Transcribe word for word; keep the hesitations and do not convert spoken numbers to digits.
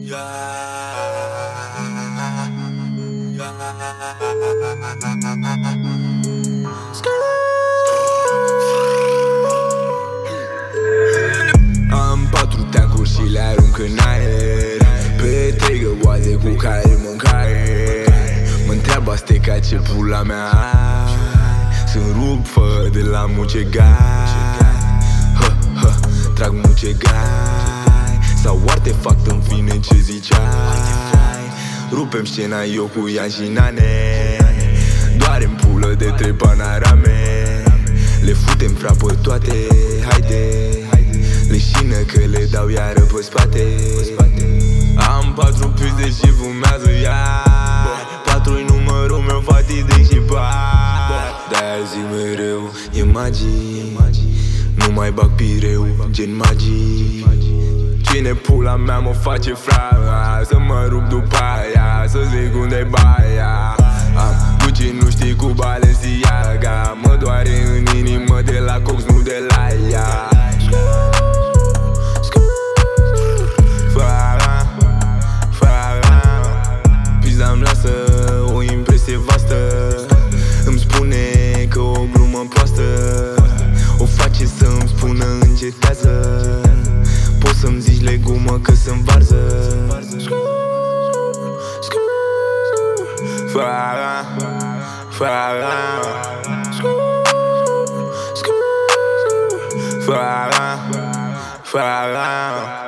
Am patru teacuri și le arunc în aer, pe trei găoaze cu care îl mâncare. Mă-ntreabă Asteca ce pula mea ai. Sunt rup fă de la mucegai. Hă, hă, trag mucegai. Sau artefact, în fine, ce ziceai. Rupem scena eu cu Ian și Nane. Doare-n pulă de trei panorame. Le futem frapă toate, haide. Leșină că le dau iară pe spate. Am patru piste și fumează iar. Patru-i numărul meu, fatidic și par. De-aia zic mereu, e magie. Nu mai bag pireu, gen magii. Cine pula mea mă face frara? Să mă rup după aia, să zic unde-i baia. Am Gucci, nu știi, cu Balenciaga. Mă doare în inimă de la cox, nu de la ea. Fara, fara, pizda-mi lasă o impresie vastă. Îmi spune că o glumă proastă o face să-mi spună încetează. Poți să-mi zici legumă că sunt varză. Fara, fara, fara, fara.